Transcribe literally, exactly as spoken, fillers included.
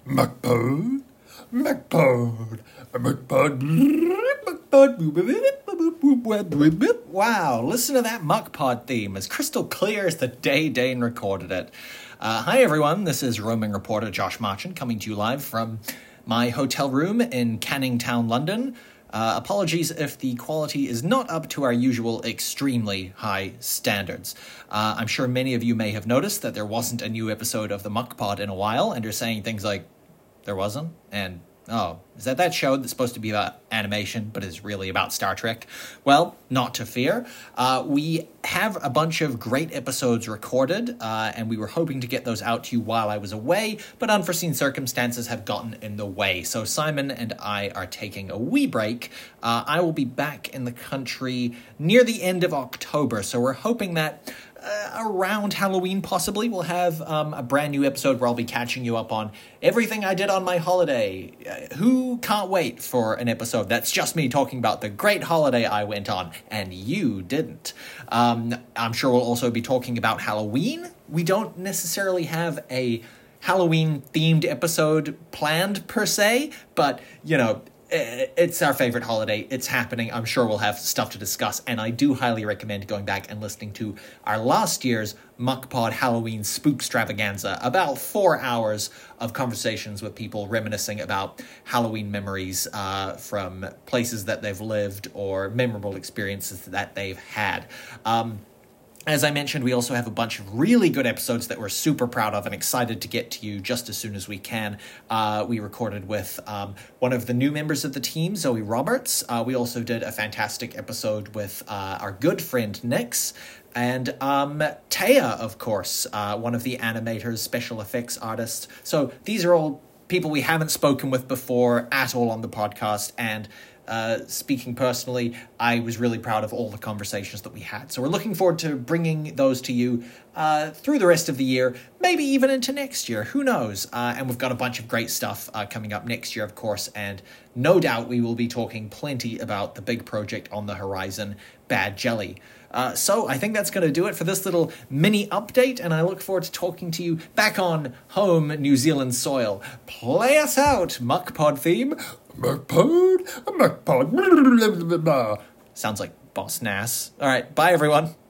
McPod, McPod, McPod, McPod. Wow, listen to that MuckPod theme, as crystal clear as the day Dane recorded it. Uh, hi everyone, this is roaming reporter Josh Marchant coming to you live from my hotel room in Canning Town, London. Uh, apologies if the quality is not up to our usual extremely high standards. Uh, I'm sure many of you may have noticed that there wasn't a new episode of the MuckPod in a while, and are saying things like, there wasn't? And, oh, is that that show that's supposed to be about animation, but is really about Star Trek? Well, not to fear. Uh, we have a bunch of great episodes recorded, uh, and we were hoping to get those out to you while I was away, but unforeseen circumstances have gotten in the way. So Simon and I are taking a wee break. Uh, I will be back in the country near the end of October, so we're hoping that Uh, around Halloween, possibly, we'll have um, a brand new episode where I'll be catching you up on everything I did on my holiday. Uh, who can't wait for an episode that's just me talking about the great holiday I went on, and you didn't. Um, I'm sure we'll also be talking about Halloween. We don't necessarily have a Halloween-themed episode planned, per se, but, you know, it's our favorite holiday. It's happening. I'm sure we'll have stuff to discuss, and I do highly recommend going back and listening to our last year's MuckPod Halloween Spookstravaganza. About four hours of conversations with people reminiscing about Halloween memories uh, from places that they've lived or memorable experiences that they've had. Um, As I mentioned, we also have a bunch of really good episodes that we're super proud of and excited to get to you just as soon as we can. Uh, we recorded with um, one of the new members of the team, Zoe Roberts. Uh, we also did a fantastic episode with uh, our good friend Nix. And um, Taya, of course, uh, one of the animators, special effects artists. So these are all people we haven't spoken with before at all on the podcast, and Uh, speaking personally, I was really proud of all the conversations that we had. So we're looking forward to bringing those to you uh, through the rest of the year, maybe even into next year. Who knows? Uh, and we've got a bunch of great stuff uh, coming up next year, of course. And no doubt we will be talking plenty about the big project on the horizon, Bad Jelly. Uh, so I think that's going to do it for this little mini update, and I look forward to talking to you back on home New Zealand soil. Play us out, MuckPod theme. McPod, McPod. Sounds like Boss Nass. All right, bye everyone.